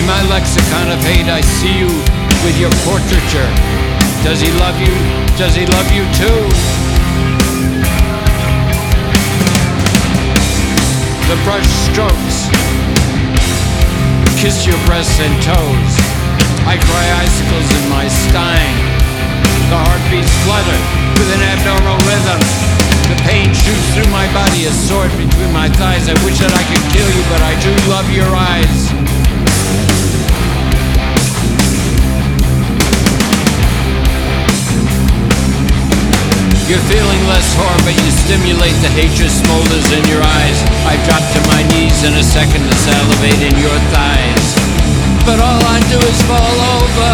In my lexicon of hate, I see you with your portraiture. Does he love you? Does he love you too? The brush strokes kiss your breasts and toes. I cry icicles in my stein. The heartbeats flutter with an abnormal rhythm. The pain shoots through my body, a sword between my thighs. I wish that I could kill you, but I do love your eyes. You're feeling less horror, but you stimulate the hatred smolders in your eyes. I drop to my knees in a second to salivate in your thighs. But all I do is fall over.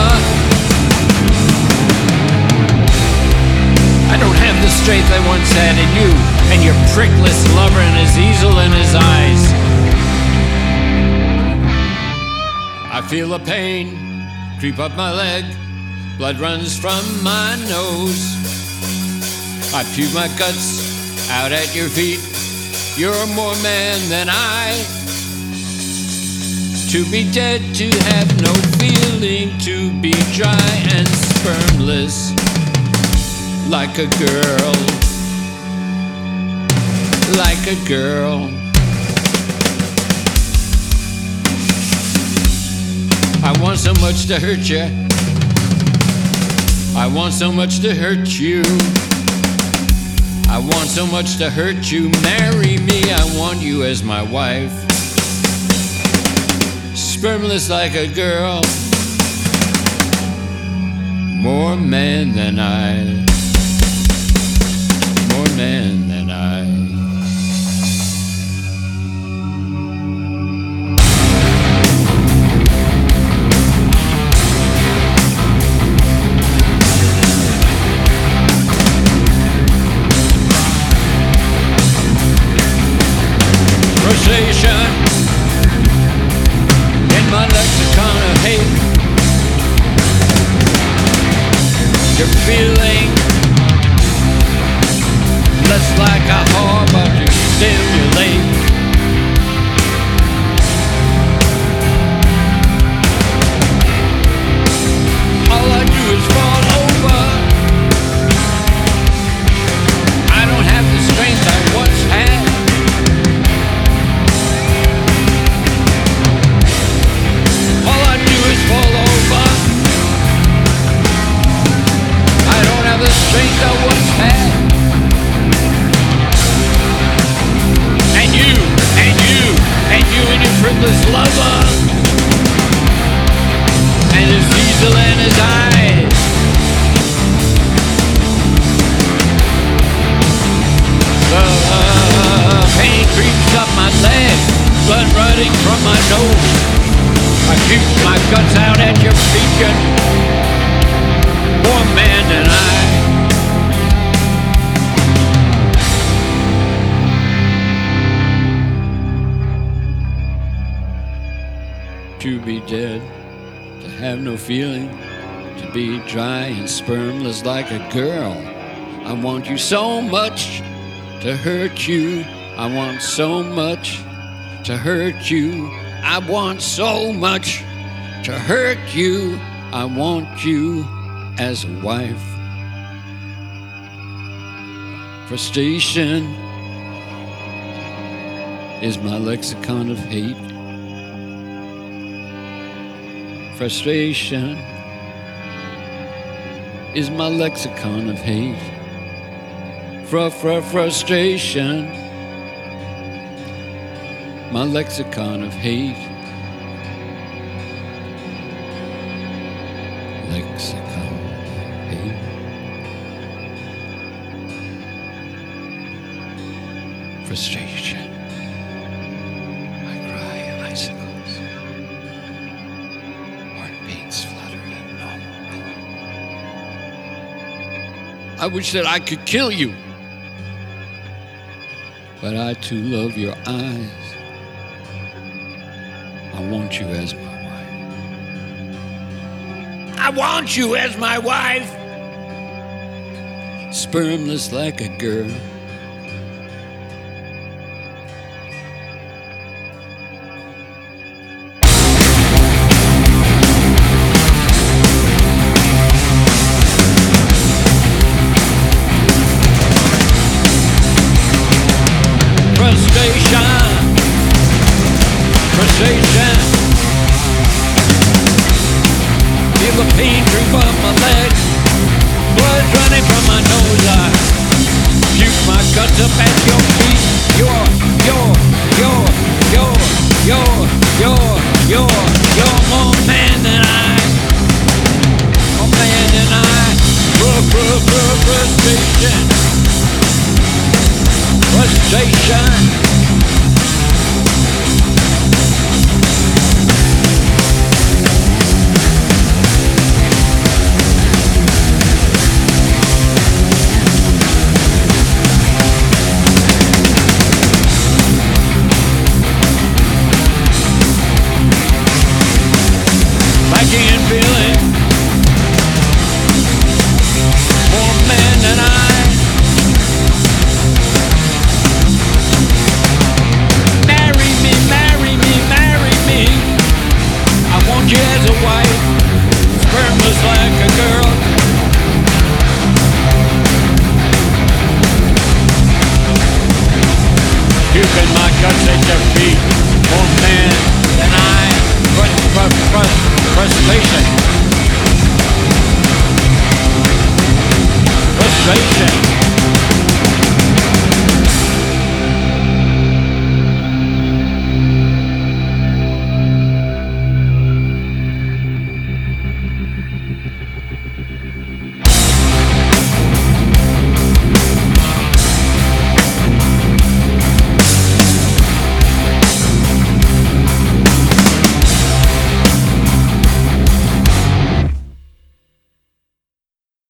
I don't have the strength I once had in you, and your prickless lover and his easel in his eyes. I feel the pain creep up my leg. Blood runs from my nose. I puke my guts out at your feet. You're more man than I. To be dead, to have no feeling, to be dry and spermless, like a girl, like a girl. I want so much to hurt you. I want so much to hurt you. I want so much to hurt you. Marry me, I want you as my wife. Spermless like a girl. More man than I. More man than I. Frustration in my lexicon of hate. You're feeling less like a whore, but you stimulate. All I do is fall over. I don't have the strength I once had. Fall over. I don't have the strength I once had. And you, and you, and you and your frivolous lover, and his diesel in his eyes. The pain creeps up my leg, blood running from my nose. I shoot my guts out at your feet, more man than I. To be dead, to have no feeling, to be dry and spermless like a girl. I want you so much to hurt you. I want so much to hurt you. I want so much to hurt you. I want you as a wife. Frustration is my lexicon of hate. Frustration is my lexicon of hate. Frustration, my lexicon of hate. Lexicon of hate. Frustration. I cry icicles. Heartbeats flutter in normal rhythm. I wish that I could kill you, but I too love your eyes. I want you as my wife. I want you as my wife. Spermless like a girl. pain through from my legs, blood running from my nose. I puke my guts up at your feet. You're